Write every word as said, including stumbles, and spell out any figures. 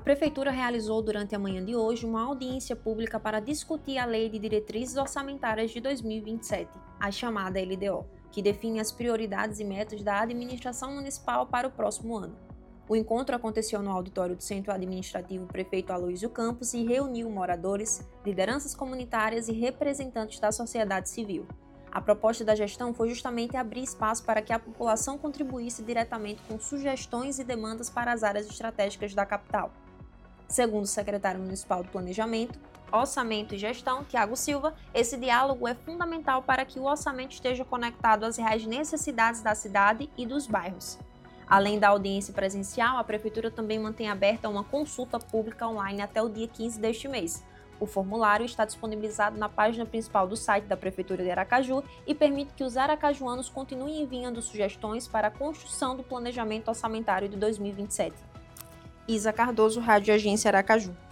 Prefeitura realizou durante a manhã de hoje uma audiência pública para discutir a Lei de Diretrizes Orçamentárias de dois mil e vinte e sete, a chamada L D O, que define as prioridades e metas da administração municipal para o próximo ano. O encontro aconteceu no auditório do Centro Administrativo Prefeito Aloysio Campos e reuniu moradores, lideranças comunitárias e representantes da sociedade civil. A proposta da gestão foi justamente abrir espaço para que a população contribuísse diretamente com sugestões e demandas para as áreas estratégicas da capital. Segundo o secretário municipal do Planejamento, Orçamento e Gestão, Tiago Silva, esse diálogo é fundamental para que o orçamento esteja conectado às reais necessidades da cidade e dos bairros. Além da audiência presencial, a Prefeitura também mantém aberta uma consulta pública online até o dia quinze deste mês. O formulário está disponibilizado na página principal do site da Prefeitura de Aracaju e permite que os aracajuanos continuem enviando sugestões para a construção do planejamento orçamentário de dois mil e vinte e sete. Isa Cardoso, Rádio Agência Aracaju.